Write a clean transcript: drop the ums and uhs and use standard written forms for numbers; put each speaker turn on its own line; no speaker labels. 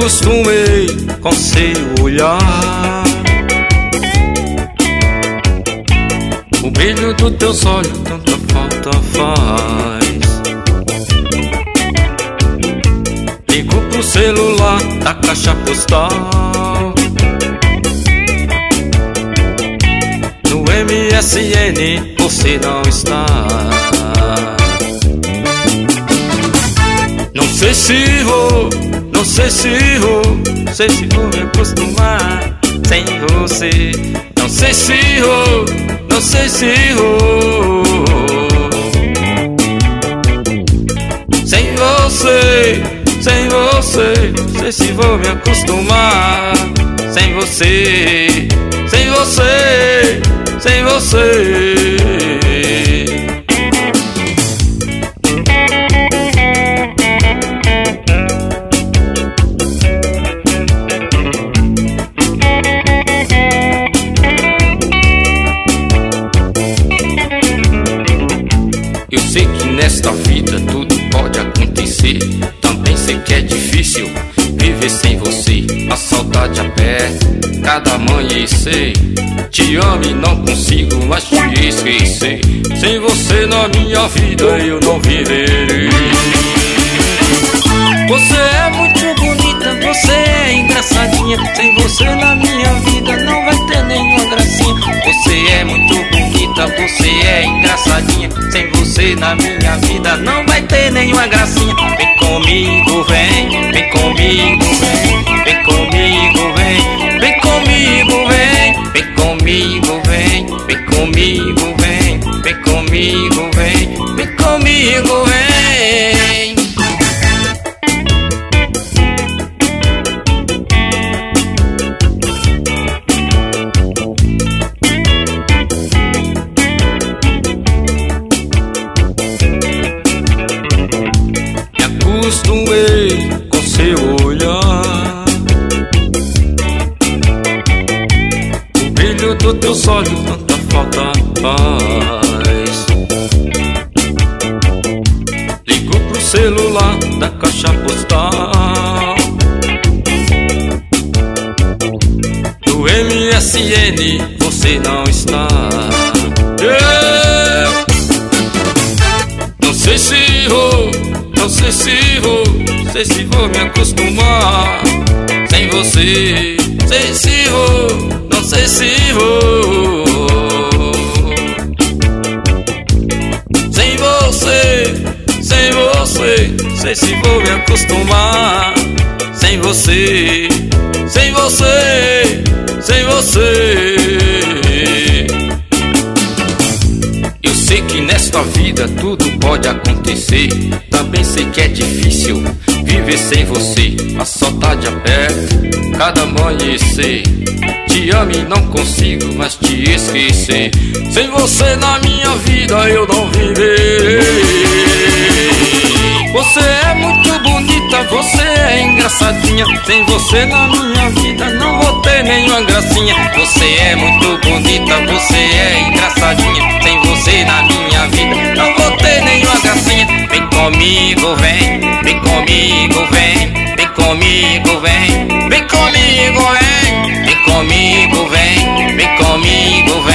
acostumei com seu olhar, o brilho dos teus olhos tanta falta faz. Ligo pro celular da caixa postal, no MSN você não está. Não sei se vou me acostumar sem você. Não sei se vou sei se vou me acostumar sem você. Eu sei que nesta vida tudo pode acontecer, também sei que é difícil viver sem você. A saudade aperta cada amanhecer, te amo e não consigo mais te esquecer. Sem você na minha vida eu não viverei. Você é muito bonita, você é engraçadinha, sem você na minha vida não vai ter nenhuma gracinha. Você é muito bonita, você é engraçadinha, sem você na minha vida não vai ter nenhuma gracinha. Vem comigo, vem, vem comigo, vem, vem comigo, vem, vem comigo, vem, vem comigo, vem, vem comigo, vem, vem comigo, vem, vem comigo, vem. Acostumei com seu olhar, o brilho dos teus olhos tanta falta faz. Ligo pro celular da caixa postal, no MSN você não está. Não sei se vou me acostumar sem você. Não sei se vou sem você, sei se vou me acostumar sem você. Eu sei que nesta vida tudo pode acontecer, também sei que é difícil viver sem você. A saudade aperta cada amanhecer, te amo e não consigo mais te esquecer. Sem você na minha vida eu não viverei. Você é muito bonita, você é engraçadinha, sem você na minha vida não vou ter nenhuma gracinha. Você é muito bonita, você é engraçadinha, sem você na minha vida não vou ter nenhuma gracinha. Vem comigo, vem, vem comigo, vem, vem comigo, vem, vem comigo, vem, vem comigo, vem, vem comigo, vem.